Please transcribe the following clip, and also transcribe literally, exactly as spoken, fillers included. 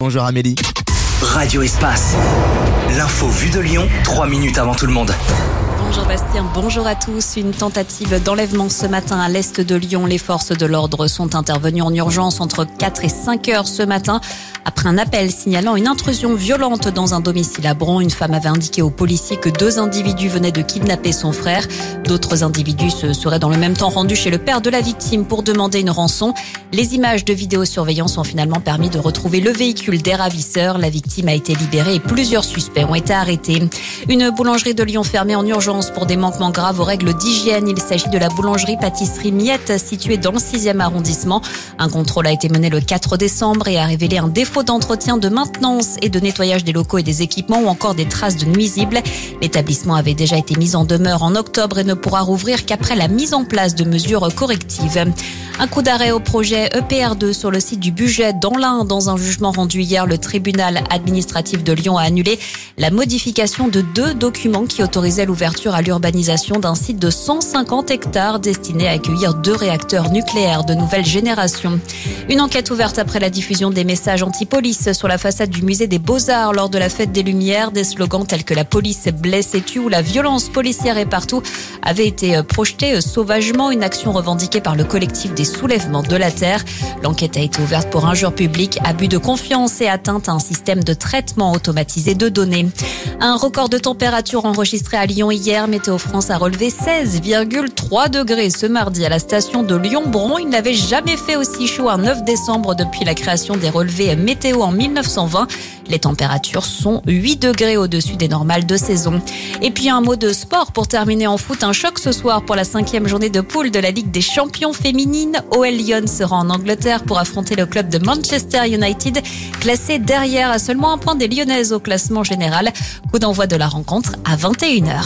Bonjour Amélie. Radio Espace. L'info vue de Lyon, trois minutes avant tout le monde. Bonjour Bastien, bonjour à tous. Une tentative d'enlèvement ce matin à l'est de Lyon. Les forces de l'ordre sont intervenues en urgence entre quatre et cinq heures ce matin. Après un appel signalant une intrusion violente dans un domicile à Bron, une femme avait indiqué aux policiers que deux individus venaient de kidnapper son frère. D'autres individus se seraient dans le même temps rendus chez le père de la victime pour demander une rançon. Les images de vidéosurveillance ont finalement permis de retrouver le véhicule des ravisseurs. La victime a été libérée et plusieurs suspects ont été arrêtés. Une boulangerie de Lyon fermée en urgence pour des manquements graves aux règles d'hygiène. Il s'agit de la boulangerie-pâtisserie Miette située dans le sixième arrondissement. Un contrôle a été mené le quatre décembre et a révélé un défaut d'entretien, de maintenance et de nettoyage des locaux et des équipements ou encore des traces de nuisibles. L'établissement avait déjà été mis en demeure en octobre et ne pourra rouvrir qu'après la mise en place de mesures correctives. Un coup d'arrêt au projet E P R deux sur le site du Bugey dans l'Ain. Dans un jugement rendu hier, le tribunal administratif de Lyon a annulé la modification de deux documents qui autorisaient l'ouverture à l'urbanisation d'un site de cent cinquante hectares destiné à accueillir deux réacteurs nucléaires de nouvelle génération. Une enquête ouverte après la diffusion des messages anti-police sur la façade du musée des Beaux-Arts lors de la fête des Lumières. Des slogans tels que la police blesse et tue ou la violence policière est partout avaient été projetés sauvagement. Une action revendiquée par le collectif des soulèvements de la terre. L'enquête a été ouverte pour injure publique, abus de confiance et atteinte à un système de traitement automatisé de données. Un record de température enregistré à Lyon hier. Météo France a relevé seize virgule trois degrés ce mardi à la station de Lyon-Bron. Il n'avait jamais fait aussi chaud un neuf décembre depuis la création des relevés météo en mille neuf cent vingt. Les températures sont huit degrés au-dessus des normales de saison. Et puis un mot de sport pour terminer en foot. Un choc ce soir pour la cinquième journée de poule de la Ligue des champions féminines. O L Lyon sera en Angleterre pour affronter le club de Manchester United, classé derrière à seulement un point des Lyonnaises au classement général. Coup d'envoi de la rencontre à vingt et une heures.